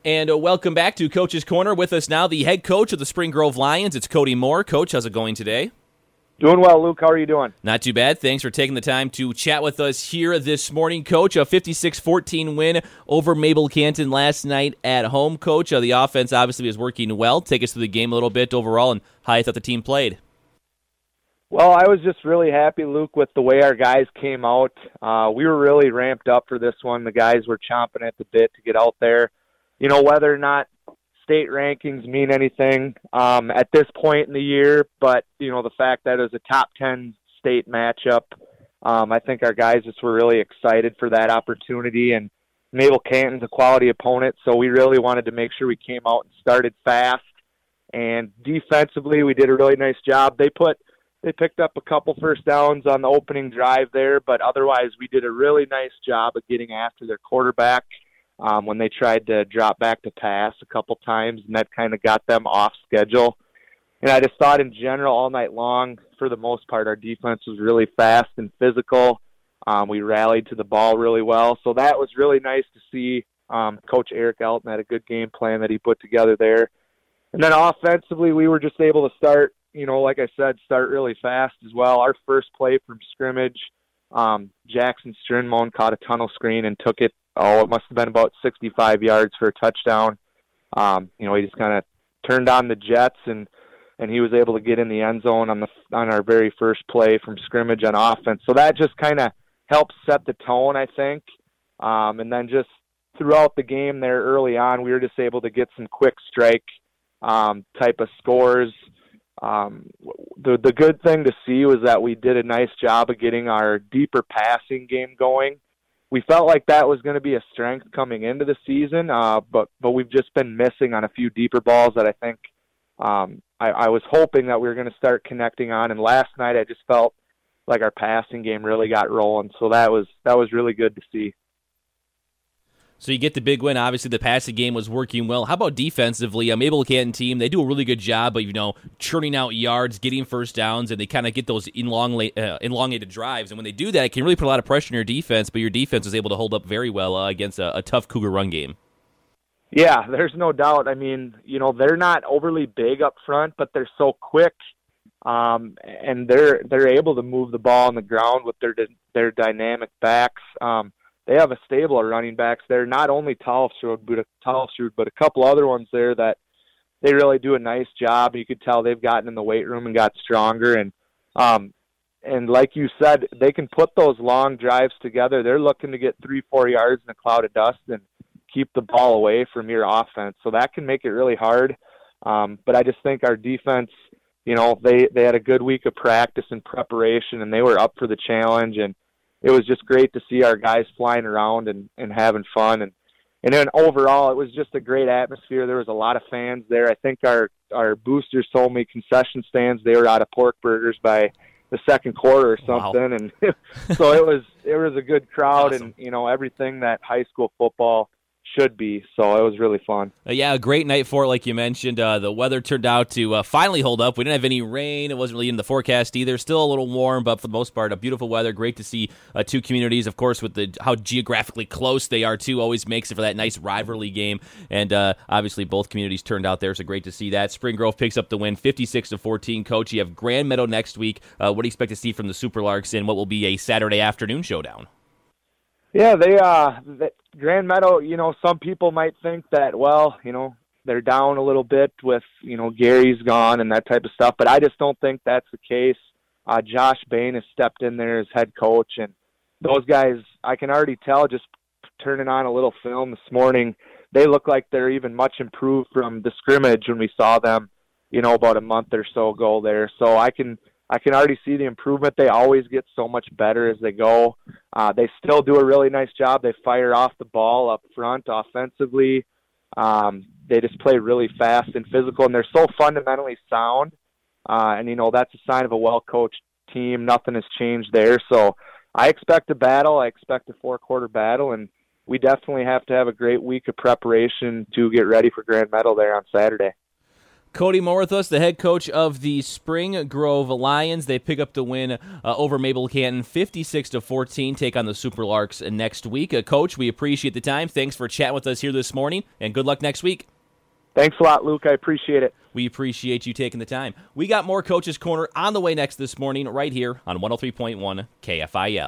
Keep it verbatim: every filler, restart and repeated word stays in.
And uh, welcome back to Coach's Corner. With us now, the head coach of the Spring Grove Lions. It's Cody Moore. Coach, how's it going today? Doing well, Luke. How are you doing? Not too bad. Thanks for taking the time to chat with us here this morning, Coach. A fifty-six fourteen win over Mabel Canton last night at home, Coach. Uh, the offense obviously is working well. Take us through the game a little bit overall and how you thought the team played. Well, I was just really happy, Luke, with the way our guys came out. Uh, we were really ramped up for this one. The guys were chomping at the bit to get out there. You know, whether or not state rankings mean anything um, at this point in the year, but, you know, the fact that it was a top ten state matchup, um, I think our guys just were really excited for that opportunity. And Mabel Canton's a quality opponent, so we really wanted to make sure we came out and started fast. And defensively, we did a really nice job. They put They picked up a couple first downs on the opening drive there, but otherwise we did a really nice job of getting after their quarterback um, when they tried to drop back to pass a couple times, and that kind of got them off schedule. And I just thought in general all night long, for the most part, our defense was really fast and physical. Um, we rallied to the ball really well, so that was really nice to see. Um, Coach Eric Elton had a good game plan that he put together there. And then offensively, we were just able to start, you know, like I said, start really fast as well. Our first play from scrimmage, um, Jackson Strinmone caught a tunnel screen and took it, oh, it must have been about sixty-five yards for a touchdown. Um, you know, he just kind of turned on the jets, and, and he was able to get in the end zone on the on our very first play from scrimmage on offense. So that just kind of helped set the tone, I think. Um, and then just throughout the game there early on, we were just able to get some quick strike um, type of scores. Um, the the good thing to see was that we did a nice job of getting our deeper passing game going. We felt like that was going to be a strength coming into the season, uh, but but we've just been missing on a few deeper balls that I think um, I, I was hoping that we were going to start connecting on. And last night I just felt like our passing game really got rolling, so that was that was really good to see. So you get the big win. Obviously, the passing game was working well. How about defensively? A Mabel Canton team, they do a really good job of, you know, churning out yards, getting first downs, and they kind of get those elongate, uh, elongated drives. And when they do that, it can really put a lot of pressure on your defense, but your defense was able to hold up very well uh, against a, a tough Cougar run game. Yeah, there's no doubt. I mean, you know, they're not overly big up front, but they're so quick, um, and they're they're able to move the ball on the ground with their their dynamic backs. Um, They have a stable of running backs there, not only Talsrud, but a, Talsrud, but a couple other ones there that they really do a nice job. You could tell they've gotten in the weight room and got stronger. And um, and like you said, they can put those long drives together. They're looking to get three, four yards in a cloud of dust and keep the ball away from your offense. So that can make it really hard. Um, but I just think our defense, you know, they, they had a good week of practice and preparation, and they were up for the challenge. And it was just great to see our guys flying around and, and having fun. And, and then overall, it was just a great atmosphere. There was a lot of fans there. I think our, our boosters told me concession stands, they were out of pork burgers by the second quarter or something. Wow. And so it was, it was a good crowd. Awesome. And, you know, everything that high school football should be. So it was really fun. Uh, yeah, a great night for it, like you mentioned. Uh, the weather turned out to uh, finally hold up. We didn't have any rain. It wasn't really in the forecast either. Still a little warm, but for the most part, a beautiful weather. Great to see uh, two communities, of course, with the how geographically close they are, too, always makes it for that nice rivalry game. And uh, obviously, both communities turned out there, so great to see that. Spring Grove picks up the win, fifty-six to fourteen. Coach, you have Grand Meadow next week. Uh, what do you expect to see from the Superlarks in what will be a Saturday afternoon showdown? Yeah, they uh, the Grand Meadow, you know, some people might think that, well, you know, they're down a little bit with, you know, Gary's gone and that type of stuff, but I just don't think that's the case. Uh, Josh Bain has stepped in there as head coach, and those guys, I can already tell just turning on a little film this morning, they look like they're even much improved from the scrimmage when we saw them, you know, about a month or so ago there. So I can I can already see the improvement. They always get so much better as they go. Uh, they still do a really nice job. They fire off the ball up front offensively. Um, they just play really fast and physical, and they're so fundamentally sound. Uh, and, you know, that's a sign of a well-coached team. Nothing has changed there. So I expect a battle. I expect a four-quarter battle, and we definitely have to have a great week of preparation to get ready for Grand Meadow there on Saturday. Cody Moore with us, the head coach of the Spring Grove Lions. They pick up the win uh, over Mabel Canton, fifty-six to fourteen, take on the Super Larks next week. Uh, Coach, we appreciate the time. Thanks for chatting with us here this morning, and good luck next week. Thanks a lot, Luke. I appreciate it. We appreciate you taking the time. We got more Coach's Corner on the way next this morning right here on one oh three point one K F I L.